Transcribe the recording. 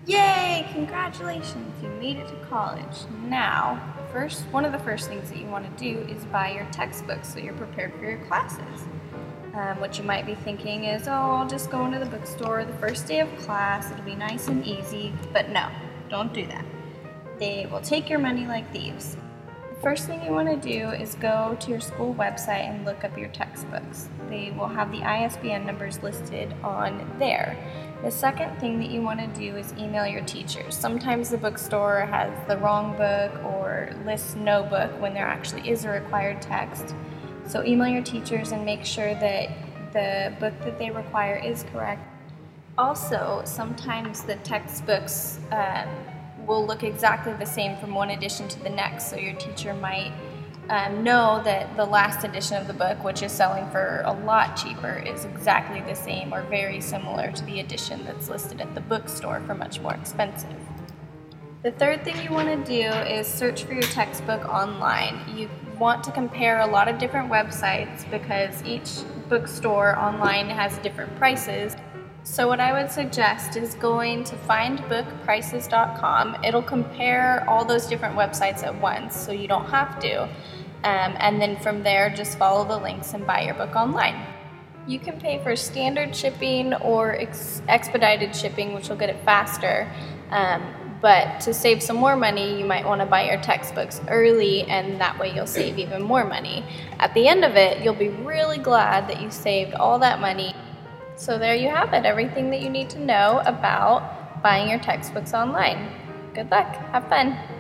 Yay! Congratulations, you made it to college. Now, one of the first things that you want to do is buy your textbooks so you're prepared for your classes. What you might be thinking is, oh, I'll just go into the bookstore the first day of class, it'll be nice and easy. But no, don't do that. They will take your money like thieves. The first thing you want to do is go to your school website and look up your textbooks. They will have the ISBN numbers listed on there. The second thing that you want to do is email your teachers. Sometimes the bookstore has the wrong book or lists no book when there actually is a required text. So email your teachers and make sure that the book that they require is correct. Also, sometimes the textbooks will look exactly the same from one edition to the next, so your teacher might know that the last edition of the book, which is selling for a lot cheaper, is exactly the same or very similar to the edition that's listed at the bookstore for much more expensive. The third thing you want to do is search for your textbook online. You want to compare a lot of different websites because each bookstore online has different prices. So what I would suggest is going to findbookprices.com. It'll compare all those different websites at once, so you don't have to. And then from there, just follow the links and buy your book online. You can pay for standard shipping or expedited shipping, which will get it faster. But to save some more money, you might want to buy your textbooks early, and that way you'll save even more money. At the end of it, you'll be really glad that you saved all that money. So there you have it, everything that you need to know about buying your textbooks online. Good luck, have fun.